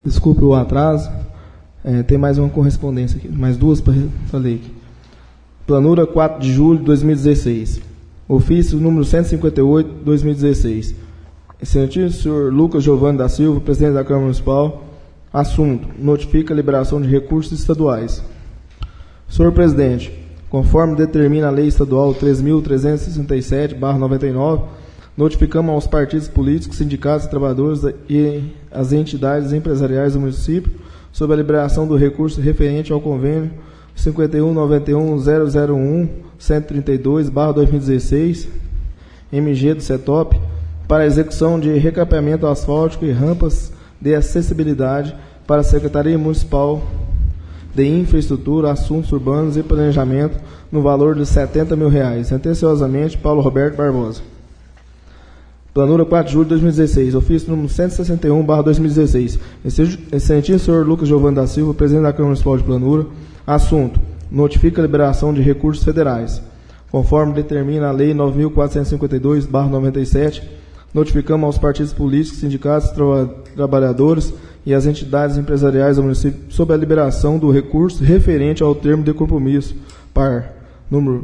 Desculpe o atraso. Tem mais uma correspondência aqui, mais duas para ler aqui. Planura 4 de julho de 2016. Ofício número 158, 2016. Excelentíssimo senhor Lucas Giovanni da Silva, presidente da Câmara Municipal. Assunto: notifica a liberação de recursos estaduais. Senhor presidente, conforme determina a Lei Estadual 3.367/99, notificamos aos partidos políticos, sindicatos e trabalhadores e às entidades empresariais do município sobre a liberação do recurso referente ao convênio 5191.001.132/2016, MG do CETOP, para a execução de recapeamento asfáltico e rampas de acessibilidade para a Secretaria Municipal de Infraestrutura, Assuntos Urbanos e Planejamento, no valor de R$ 70 mil. Atenciosamente, Paulo Roberto Barbosa. Planura 4 de julho de 2016, ofício número 161/2016. Excelentíssimo senhor Lucas Giovanni da Silva, presidente da Câmara Municipal de Planura. Assunto: notifica a liberação de recursos federais. Conforme determina a Lei 9.452/97, notificamos aos partidos políticos, sindicatos, trabalhadores e às entidades empresariais do município sobre a liberação do recurso referente ao termo de compromisso par número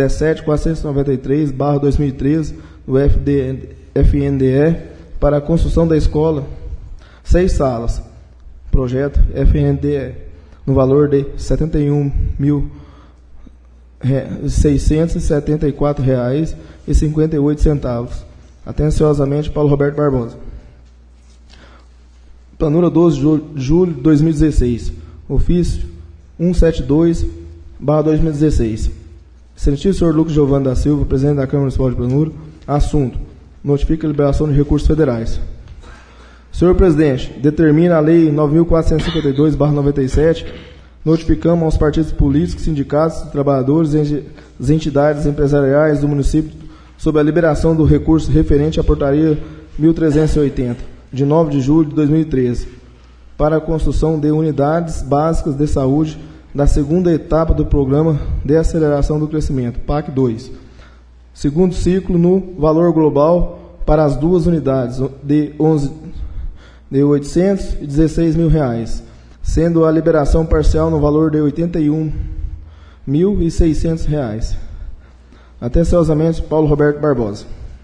17.493/2013 do FNDE para a construção da escola 6 salas, projeto FNDE, no valor de R$ 71.674,58. Atenciosamente, Paulo Roberto Barbosa. Planura 12 de julho de 2016. Ofício 172/2016. Excelentíssimo senhor Lucas Giovanni da Silva, presidente da Câmara Municipal de Planura. Assunto: notifica a liberação de recursos federais. Senhor presidente, determina a Lei 9.452/97, notificamos aos partidos políticos, sindicatos, trabalhadores e as entidades empresariais do município sobre a liberação do recurso referente à portaria 1380, de 9 de julho de 2013, para a construção de unidades básicas de saúde da segunda etapa do Programa de Aceleração do Crescimento, PAC 2. Segundo ciclo, no valor global para as duas unidades de R$ 816 mil, sendo a liberação parcial no valor de R$ 81.600. Atenciosamente, Paulo Roberto Barbosa.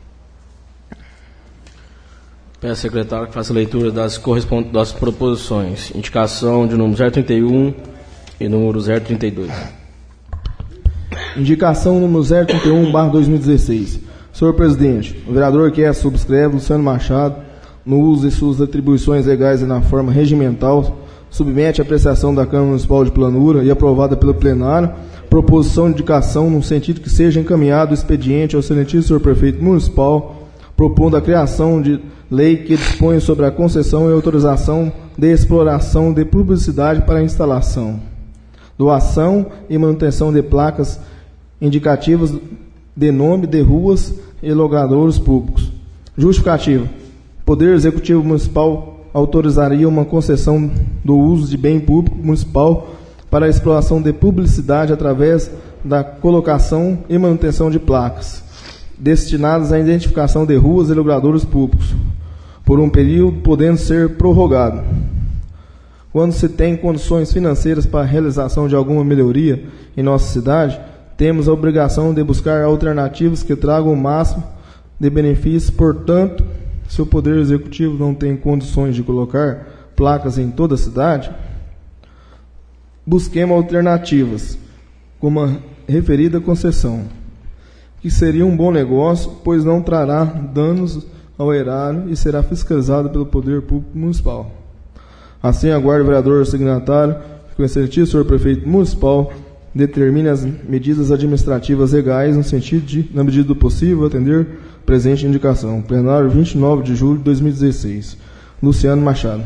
Peço ao secretário que faça a leitura das proposições. Indicação de número 031 e número 032. Indicação número 031/2016. Senhor presidente, o vereador que subscreve, Luciano Machado, no uso de suas atribuições legais e na forma regimental, submete à apreciação da Câmara Municipal de Planura e aprovada pelo plenário, proposição de indicação no sentido que seja encaminhado o expediente ao excelentíssimo senhor prefeito municipal, propondo a criação de lei que dispõe sobre a concessão e autorização de exploração de publicidade para a instalação, doação e manutenção de placas indicativas de nome de ruas e logradouros públicos. Justificativa: Poder Executivo Municipal autorizaria uma concessão do uso de bem público municipal para a exploração de publicidade através da colocação e manutenção de placas destinadas à identificação de ruas e logradouros públicos, por um período podendo ser prorrogado. Quando se tem condições financeiras para a realização de alguma melhoria em nossa cidade, temos a obrigação de buscar alternativas que tragam o máximo de benefícios. Portanto, se o Poder Executivo não tem condições de colocar placas em toda a cidade, busquemos alternativas, como a referida concessão, que seria um bom negócio, pois não trará danos ao erário e será fiscalizado pelo Poder Público Municipal. Assim, aguardo o vereador signatário que o excelentíssimo senhor prefeito municipal determine as medidas administrativas legais no sentido de, na medida do possível, atender presente indicação. Plenário 29 de julho de 2016. Luciano Machado.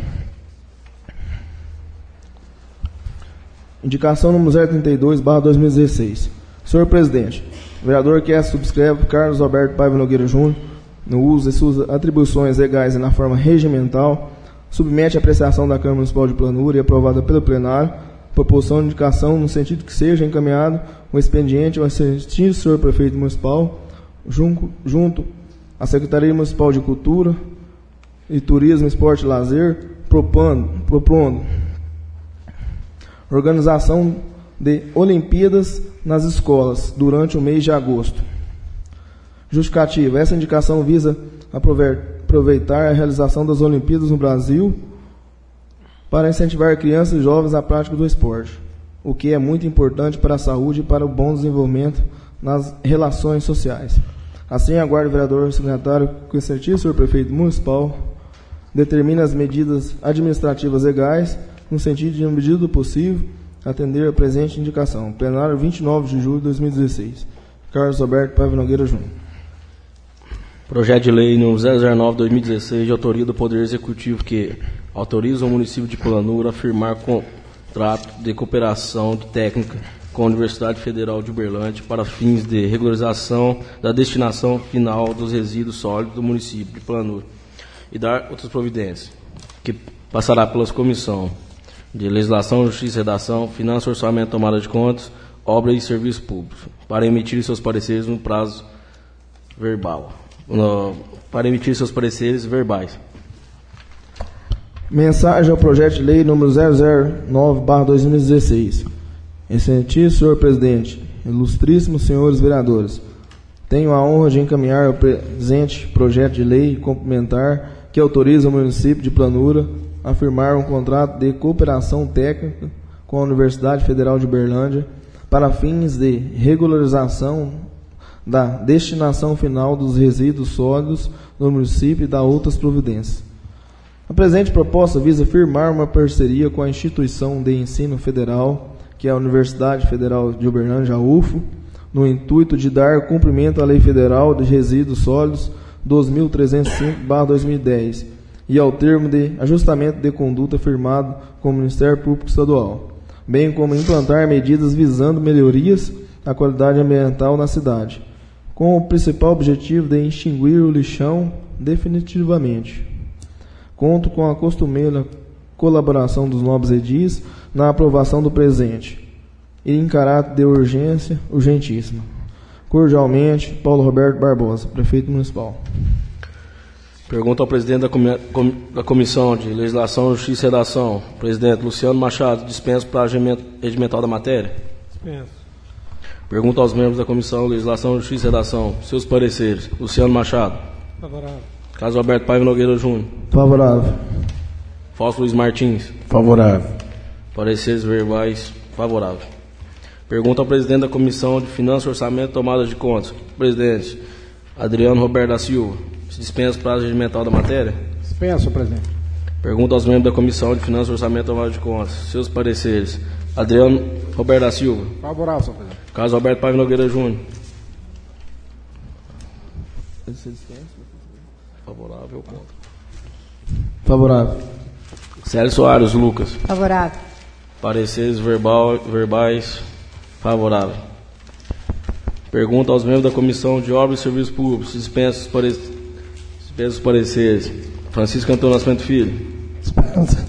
Indicação número 032/2016. Senhor presidente, o vereador que subscreve, Carlos Alberto Paiva Nogueira Júnior, no uso de suas atribuições legais e na forma regimental, submete à apreciação da Câmara Municipal de Planura e aprovada pelo plenário, proposição de indicação no sentido que seja encaminhado o expediente ao excelentíssimo senhor prefeito municipal, junto à Secretaria Municipal de Cultura, e Turismo, Esporte e Lazer, propondo organização de Olimpíadas nas escolas durante o mês de agosto. Justificativa. Essa indicação visa aproveitar a realização das Olimpíadas no Brasil para incentivar crianças e jovens à prática do esporte, o que é muito importante para a saúde e para o bom desenvolvimento nas relações sociais. Assim, aguardo o vereador secretário com exercício, senhor prefeito municipal, determina as medidas administrativas legais no sentido de, na medida do possível, atender a presente indicação. Plenário 29 de julho de 2016. Carlos Alberto Paiva Nogueira Júnior. Projeto de lei número 009/2016, de autoria do Poder Executivo, que autoriza o município de Planura a firmar contrato de cooperação técnica com a Universidade Federal de Uberlândia para fins de regularização da destinação final dos resíduos sólidos do município de Planura e dar outras providências, que passará pelas comissões de Legislação, Justiça e Redação, Finanças, Orçamento, Tomada de Contas, Obras e Serviços Públicos, para emitir seus pareceres no prazo verbal. Para emitir seus pareceres verbais. Mensagem ao projeto de lei número 009/2016. Excelentíssimo senhor presidente, ilustríssimos senhores vereadores, tenho a honra de encaminhar o presente projeto de lei complementar que autoriza o município de Planura a firmar um contrato de cooperação técnica com a Universidade Federal de Uberlândia para fins de regularização da destinação final dos resíduos sólidos no município e da outras providências. A presente proposta visa firmar uma parceria com a instituição de ensino federal, que é a Universidade Federal de Uberlândia, a UFO, no intuito de dar cumprimento à Lei Federal de Resíduos Sólidos 2305/2010 e ao termo de ajustamento de conduta firmado com o Ministério Público Estadual, bem como implantar medidas visando melhorias à qualidade ambiental na cidade, com o principal objetivo de extinguir o lixão definitivamente. Conto com a costumeira colaboração dos nobres edis na aprovação do presente, e em caráter de urgência, urgentíssima. Cordialmente, Paulo Roberto Barbosa, prefeito municipal. Pergunta ao presidente da Comissão de Legislação, Justiça e Redação. Presidente Luciano Machado, dispensa o prazo regimental da matéria? Dispenso. Pergunta aos membros da Comissão de Legislação, Justiça e Redação. Seus pareceres. Luciano Machado. Favorável. Carlos Alberto Paiva Nogueira Júnior. Favorável. Fausto Luiz Martins. Favorável. Pareceres verbais. Favorável. Pergunta ao presidente da Comissão de Finanças, Orçamento e Tomada de Contas. Presidente Adriano Roberto da Silva. Se dispensa o prazo regimental da matéria? Dispenso, presidente. Pergunta aos membros da Comissão de Finanças, Orçamento e Tomada de Contas. Seus pareceres. Adriano Roberto da Silva. Favorável, senhor presidente. Carlos Alberto Paiva Nogueira Júnior. Favorável ou contra? Favorável. Célio Soares Lucas. Favorável. Pareceres verbais. Favorável. Pergunta aos membros da Comissão de Obras e Serviços Públicos. Dispensa os pareceres. Francisco Antônio Nascimento Filho. Dispensa.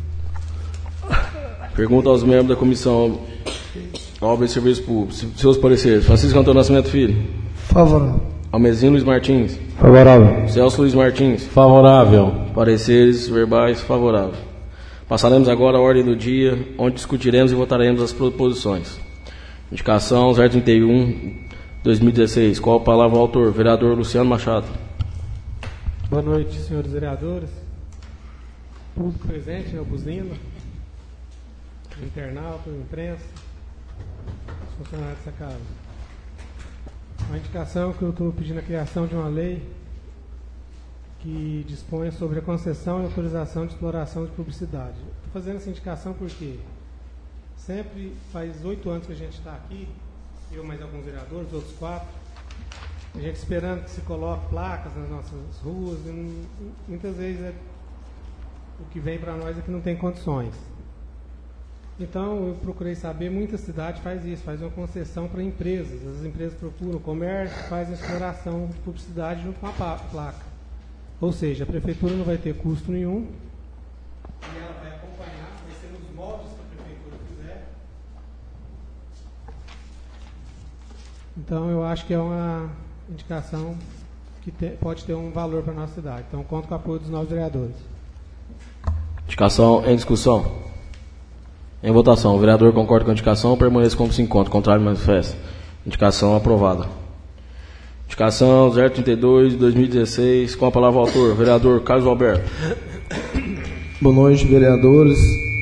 Pergunta aos membros da Comissão de Obras e Serviços Públicos. Seus pareceres. Francisco Antônio Nascimento Filho. Favorável. Almezinho Luiz Martins. Favorável. Celso Luiz Martins. Favorável. Pareceres verbais. Favorável. Passaremos agora à ordem do dia, onde discutiremos e votaremos as proposições. Indicação 031/2016. Qual a palavra ao autor? Vereador Luciano Machado. Boa noite, senhores vereadores. Público presente, meu buzina. Internauta, imprensa, funcionários dessa casa. Uma indicação que eu estou pedindo a criação de uma lei que dispõe sobre a concessão e autorização de exploração de publicidade. Estou fazendo essa indicação porque sempre faz 8 anos que a gente está aqui, eu mais alguns vereadores, outros 4, a gente esperando que se coloque placas nas nossas ruas, e muitas vezes o que vem para nós é que não tem condições. Então eu procurei saber, muita cidade faz isso, faz uma concessão para empresas. As empresas procuram comércio, fazem exploração de publicidade junto com a placa. Ou seja, a prefeitura não vai ter custo nenhum e ela vai acompanhar, vai ser nos moldes que a prefeitura fizer. Então eu acho que é uma indicação que pode ter um valor para a nossa cidade. Então conto com o apoio dos novos vereadores. Indicação em discussão. Em votação. O vereador concorda com a indicação, permaneça como se encontra. Contrário, manifesta. Indicação aprovada. Indicação 032 de 2016. Com a palavra o autor, vereador Carlos Alberto. Boa noite, vereadores.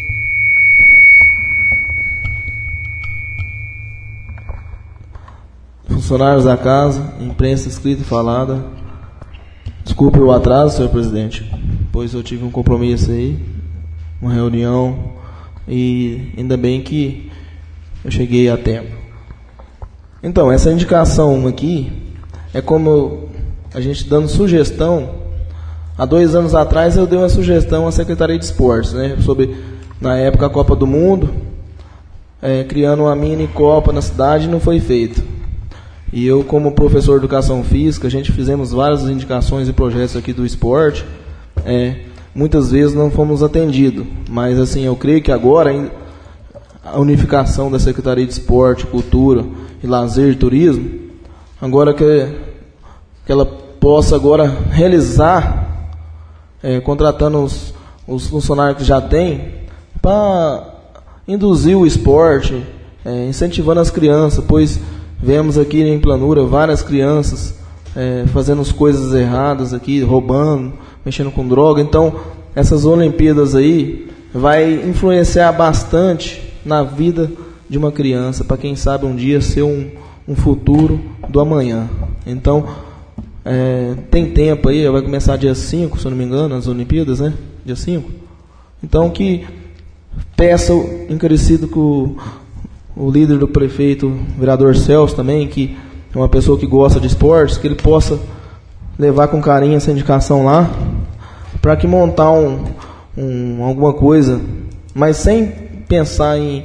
Funcionários da casa, imprensa escrita e falada. Desculpe o atraso, senhor presidente, pois eu tive um compromisso aí, uma reunião, e ainda bem que eu cheguei a tempo. Então, essa indicação aqui é como a gente dando sugestão. Há 2 anos atrás eu dei uma sugestão à Secretaria de Esportes, né, sobre, na época, a Copa do Mundo, criando uma mini Copa na cidade, e não foi feito. E eu, como professor de Educação Física, a gente fizemos várias indicações e projetos aqui do esporte, muitas vezes não fomos atendidos, mas assim, eu creio que agora a unificação da Secretaria de Esporte, Cultura e Lazer e Turismo, agora que ela possa agora realizar, contratando os funcionários que já tem, para induzir o esporte, incentivando as crianças, pois vemos aqui em Planura várias crianças fazendo as coisas erradas aqui, roubando, mexendo com droga. Então, essas Olimpíadas aí vai influenciar bastante na vida de uma criança, para quem sabe um dia ser um futuro do amanhã. Então, tem tempo aí, vai começar dia 5, se eu não me engano, as Olimpíadas, né? Dia 5. Então, que peça encarecido com o líder do prefeito, o vereador Celso também, que é uma pessoa que gosta de esportes, que ele possa levar com carinho essa indicação lá, para que montar alguma coisa, mas sem pensar em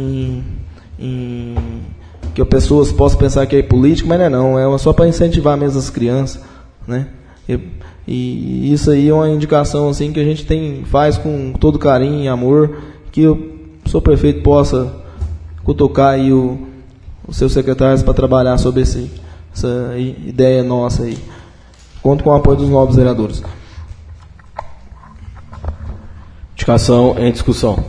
que as pessoas possam pensar que é político, mas não é só para incentivar mesmo as crianças, né? E isso aí é uma indicação assim que a gente faz com todo carinho e amor, que o senhor prefeito possa cutucar aí os seus secretários para trabalhar sobre essa ideia nossa aí. Conto com o apoio dos novos vereadores. Indicação em discussão.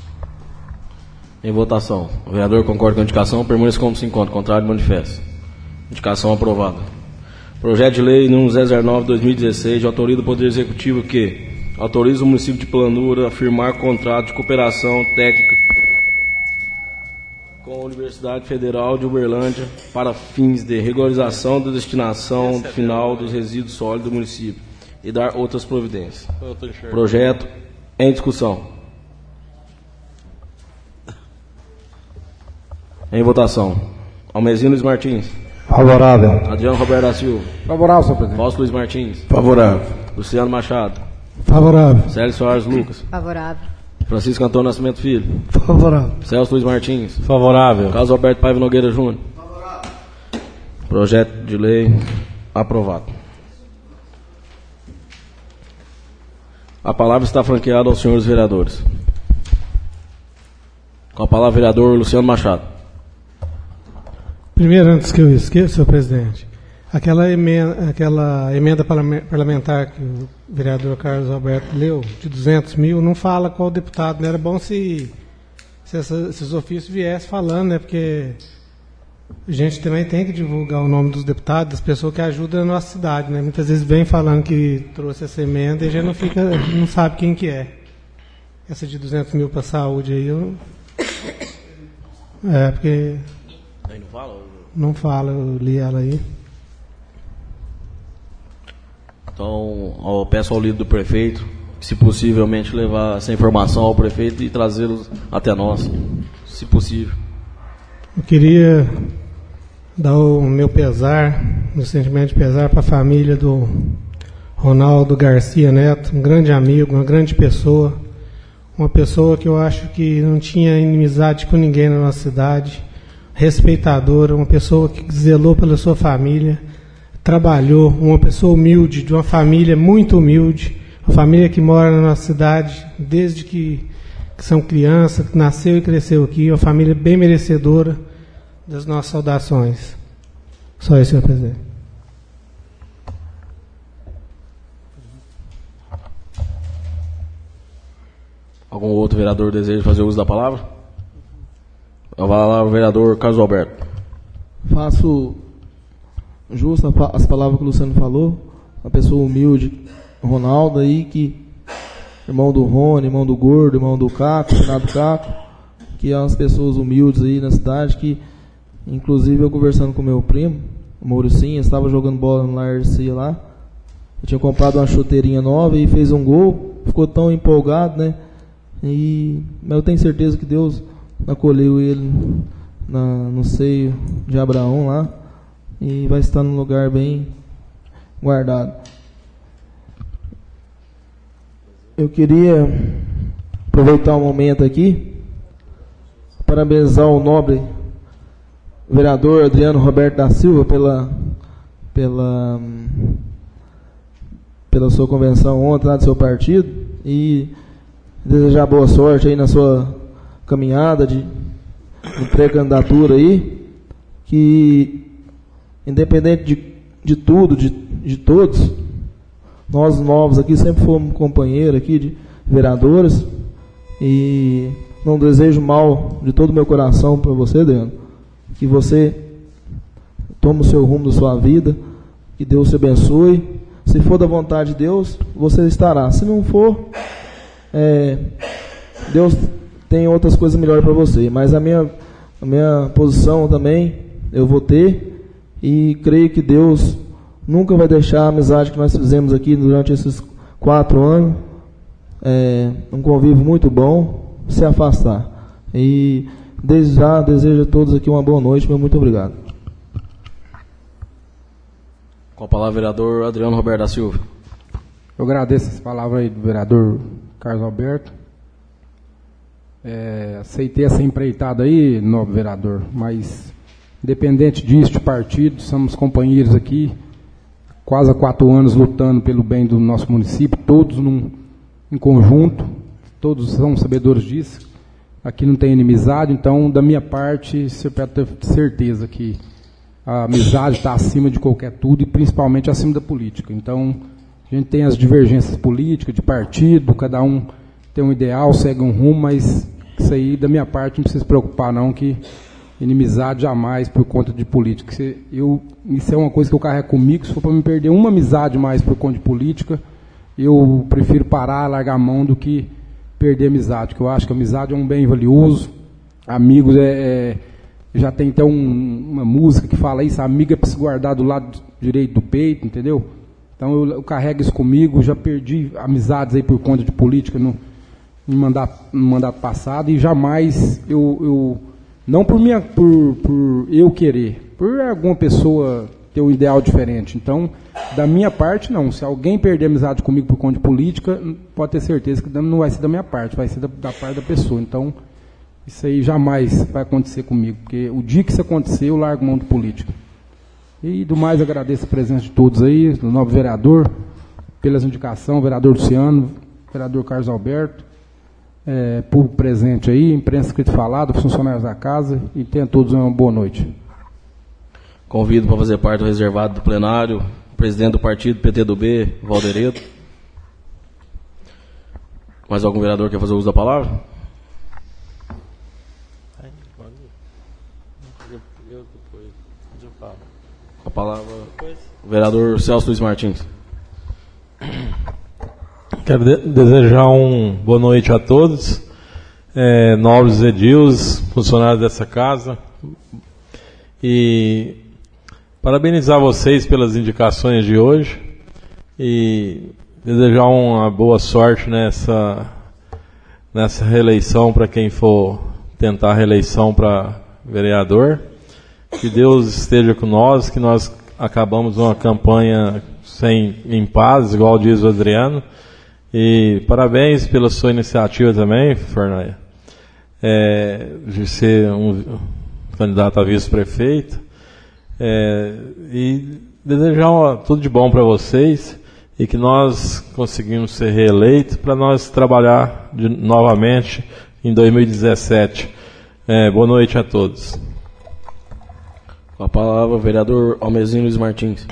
Em votação. O vereador concorda com a indicação, permaneça como se encontra. Contrário, manifesta. Indicação aprovada. Projeto de lei número 009/2016, de autoria do Poder Executivo, que autoriza o município de Planura a firmar contrato de cooperação técnica com a Universidade Federal de Uberlândia para fins de regularização da destinação final dos resíduos sólidos do município e dar outras providências. Projeto em discussão. Em votação. Almezino Luiz Martins. Favorável. Adriano Roberto da Silva. Favorável, senhor presidente. Fausto Luiz Martins. Favorável. Luciano Machado. Favorável. Célio Soares Lucas. Favorável. Francisco Antônio Nascimento Filho. Favorável. Celso Luiz Martins. Favorável. Carlos Alberto Paiva Nogueira Júnior. Favorável. Projeto de lei aprovado. A palavra está franqueada aos senhores vereadores. Com a palavra, vereador Luciano Machado. Primeiro, antes que eu esqueça, senhor presidente, aquela emenda parlamentar que o vereador Carlos Alberto leu, de 200 mil, não fala qual deputado, né? Era bom se esses ofícios viessem falando, né? Porque a gente também tem que divulgar o nome dos deputados, das pessoas que ajudam a nossa cidade, né? Muitas vezes vem falando que trouxe essa emenda e a gente não sabe quem que é. Essa de 200 mil para a saúde aí, porque... Aí não fala? Não fala, eu li ela aí. Então, eu peço ao líder do prefeito, se possivelmente levar essa informação ao prefeito e trazê-los até nós, se possível. Eu queria dar o meu pesar, meu sentimento de pesar para a família do Ronaldo Garcia Neto, um grande amigo, uma grande pessoa, uma pessoa que eu acho que não tinha inimizade com ninguém na nossa cidade, respeitadora, uma pessoa que zelou pela sua família, trabalhou, uma pessoa humilde, de uma família muito humilde, uma família que mora na nossa cidade desde que são crianças, que nasceu e cresceu aqui, uma família bem merecedora das nossas saudações. Só isso, senhor presidente. Algum outro vereador deseja fazer uso da palavra? Vai lá, o vereador Carlos Alberto. Faço justo as palavras que o Luciano falou. Uma pessoa humilde, Ronaldo aí, que irmão do Rony, irmão do Gordo, irmão do Caco, Renato Caco, que é umas pessoas humildes aí na cidade, que inclusive eu conversando com meu primo, o Mauricinho, estava jogando bola no Larcia lá, eu tinha comprado uma chuteirinha nova e fez um gol, ficou tão empolgado, né? Mas eu tenho certeza que Deus acolheu ele no seio de Abraão lá e vai estar num lugar bem guardado. Eu queria aproveitar o momento aqui, parabenizar o nobre vereador Adriano Roberto da Silva pela sua convenção ontem lá do seu partido e desejar boa sorte aí na sua caminhada de pré-candidatura aí, que independente de tudo, de todos, nós novos aqui sempre fomos companheiros aqui de vereadores e não desejo mal de todo o meu coração para você, Adriano, que você tome o seu rumo da sua vida, que Deus te abençoe. Se for da vontade de Deus, você estará. Se não for, Deus tem outras coisas melhores para você. Mas a minha posição também eu vou ter e creio que Deus nunca vai deixar a amizade que nós fizemos aqui durante esses 4 anos, um convívio muito bom, se afastar. E desde já desejo a todos aqui uma boa noite, meu muito obrigado. Com a palavra, vereador Adriano Roberto da Silva. Eu agradeço as palavras aí do vereador Carlos Alberto. Aceitei essa empreitada aí, nobre vereador, mas independente disso, de partido, somos companheiros aqui, quase há 4 anos lutando pelo bem do nosso município, todos em conjunto, todos são sabedores disso. Aqui não tem inimizade, então, da minha parte, você pode ter certeza que a amizade está acima de qualquer tudo e principalmente acima da política. Então, a gente tem as divergências políticas, de partido, cada um tem um ideal, segue um rumo, mas isso aí, da minha parte, não precisa se preocupar não, que inimizade jamais por conta de política. Isso é uma coisa que eu carrego comigo, se for para me perder uma amizade mais por conta de política, eu prefiro parar, largar a mão do que perder amizade, porque eu acho que a amizade é um bem valioso. Amigos já tem então uma música que fala isso, amiga é para se guardar do lado direito do peito, entendeu? Então eu carrego isso comigo, já perdi amizades aí por conta de política no mandato passado e jamais não por eu querer, por alguma pessoa ter um ideal diferente. Então, da minha parte, não. Se alguém perder amizade comigo por conta de política, pode ter certeza que não vai ser da minha parte, vai ser da parte da pessoa. Então, isso aí jamais vai acontecer comigo, porque o dia que isso acontecer, eu largo mão de política. E, do mais, agradeço a presença de todos aí, do novo vereador, pelas indicações, vereador Luciano, vereador Carlos Alberto, público presente aí, imprensa escrita e falada, funcionários da casa, e tenham todos uma boa noite. Convido para fazer parte do reservado do plenário, o presidente do partido PTdoB, Valdereto. Mais algum vereador quer fazer uso da palavra? Com a palavra, o vereador Celso Luiz Martins. Quero desejar uma boa noite a todos, nobres edils, funcionários dessa casa, e parabenizar vocês pelas indicações de hoje e desejar uma boa sorte nessa reeleição para quem for tentar a reeleição para vereador. Que Deus esteja com nós, que nós acabamos uma campanha em paz, igual diz o Adriano. E parabéns pela sua iniciativa também, Fornaia, de ser um candidato a vice-prefeito. E desejar tudo de bom para vocês e que nós conseguimos ser reeleitos para nós trabalhar novamente em 2017. Boa noite a todos. Com a palavra, o vereador Almezinho Luiz Martins.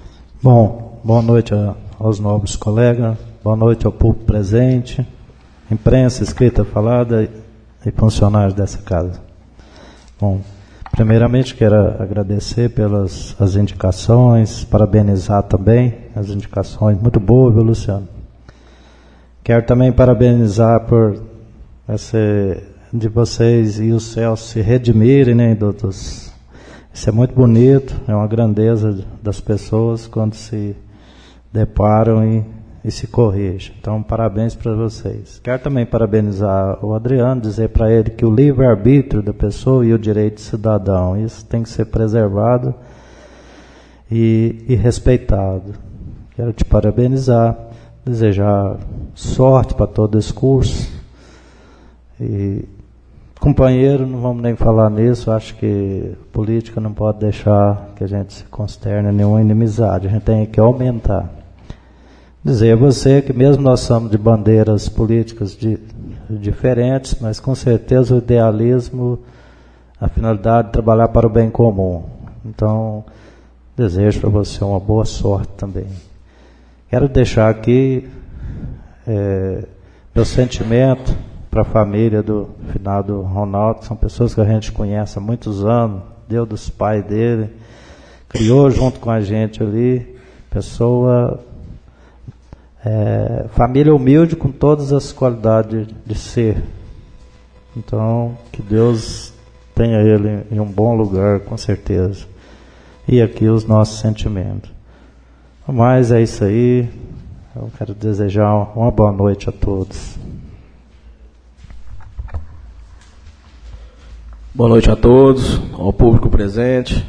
Bom, boa noite aos nobres colegas, boa noite ao público presente, imprensa, escrita, falada e funcionários dessa casa. Bom, primeiramente quero agradecer pelas as indicações, parabenizar também as indicações, muito boa, viu, Luciano? Quero também parabenizar por de vocês e o Celso se redimirem, né, isso é muito bonito, é uma grandeza das pessoas quando se deparam e se corrigem. Então, parabéns para vocês. Quero também parabenizar o Adriano, dizer para ele que o livre-arbítrio da pessoa e o direito de cidadão, isso tem que ser preservado e respeitado. Quero te parabenizar, desejar sorte para todo esse curso. E, companheiro, não vamos nem falar nisso, acho que política não pode deixar que a gente se consterne em nenhuma inimizade, a gente tem que aumentar. Dizer a você que mesmo nós somos de bandeiras políticas diferentes, mas com certeza o idealismo, a finalidade de trabalhar para o bem comum. Então, desejo para você uma boa sorte também. Quero deixar aqui meu sentimento para a família do finado Ronaldo, que são pessoas que a gente conhece há muitos anos, deu dos pais dele, criou junto com a gente ali, pessoa... família humilde com todas as qualidades de ser. Então, que Deus tenha ele em um bom lugar, com certeza. E aqui os nossos sentimentos. Mas é isso aí. Eu quero desejar uma boa noite a todos. Boa noite a todos, ao público presente.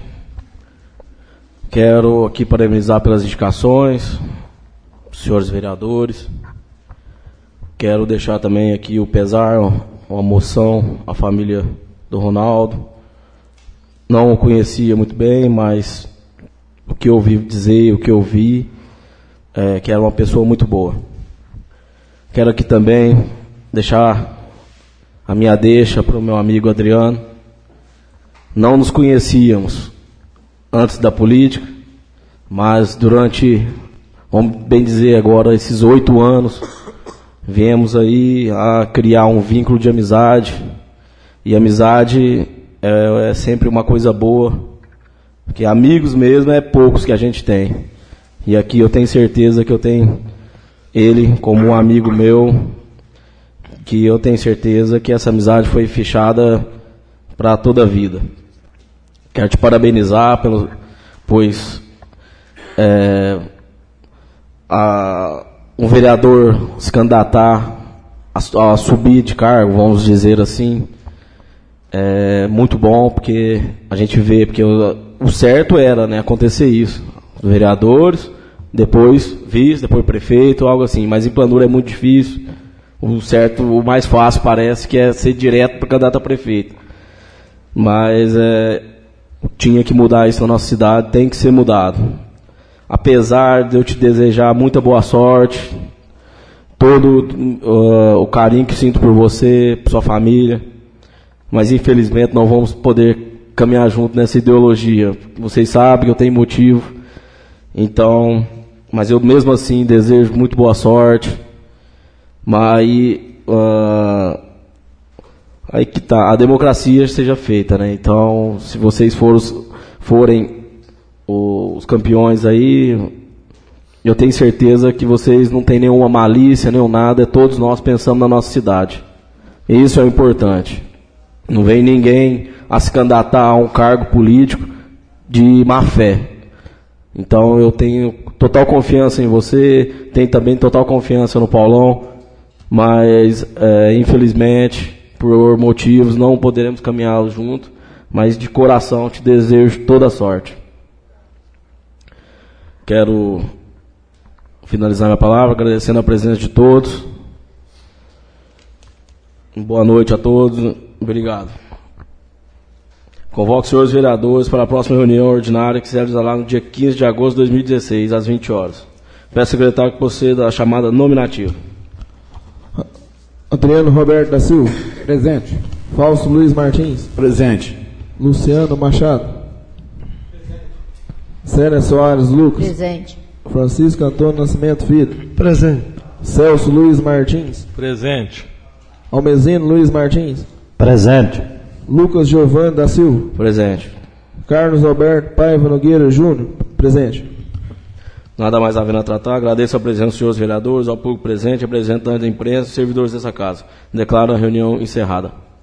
Quero aqui parabenizar pelas indicações, senhores vereadores. Quero deixar também aqui o pesar, uma emoção à família do Ronaldo. Não o conhecia muito bem, mas o que eu ouvi dizer, o que eu vi, que era uma pessoa muito boa. Quero aqui também deixar a minha deixa para o meu amigo Adriano. Não nos conhecíamos antes da política, mas durante, vamos bem dizer agora, esses 8 anos, viemos aí a criar um vínculo de amizade. E amizade é sempre uma coisa boa, porque amigos mesmo é poucos que a gente tem. E aqui eu tenho certeza que eu tenho ele como um amigo meu, que eu tenho certeza que essa amizade foi fechada para toda a vida. Quero te parabenizar, pois um vereador se candidatar a subir de cargo, vamos dizer assim, é muito bom, porque a gente vê, porque o certo era, né, acontecer isso. Os vereadores, depois vice, depois prefeito, algo assim, mas em Planura é muito difícil. O certo, o mais fácil parece que é ser direto para candidato a prefeito. Mas tinha que mudar isso na nossa cidade, tem que ser mudado. Apesar de eu te desejar muita boa sorte, todo o carinho que sinto por você, por sua família, mas infelizmente não vamos poder caminhar junto nessa ideologia. Vocês sabem que eu tenho motivo, então, mas eu mesmo assim desejo muito boa sorte. Mas aí que tá, a democracia seja feita, né? Então, se vocês forem os campeões aí, eu tenho certeza que vocês não têm nenhuma malícia, nenhum nada, todos nós pensamos na nossa cidade. E isso é importante. Não vem ninguém a se candidatar a um cargo político de má fé. Então eu tenho total confiança em você, tenho também total confiança no Paulão, mas infelizmente, por motivos, não poderemos caminhar junto, mas de coração te desejo toda a sorte. Quero finalizar minha palavra agradecendo a presença de todos. Boa noite a todos. Obrigado. Convoco os senhores vereadores para a próxima reunião ordinária que será realizada no dia 15 de agosto de 2016, às 20 horas. Peço ao secretário que proceda a chamada nominativa. Adriano Roberto da Silva. Presente. Fausto Luiz Martins. Presente. Luciano Machado. Presente. Célia Soares Lucas. Presente. Francisco Antônio Nascimento Filho. Presente. Celso Luiz Martins. Presente. Almezino Luiz Martins. Presente. Lucas Giovanni da Silva. Presente. Carlos Alberto Paiva Nogueira Júnior. Presente. Nada mais havendo a tratar, agradeço a presença dos senhores vereadores, ao público presente, representantes da imprensa e servidores dessa casa. Declaro a reunião encerrada.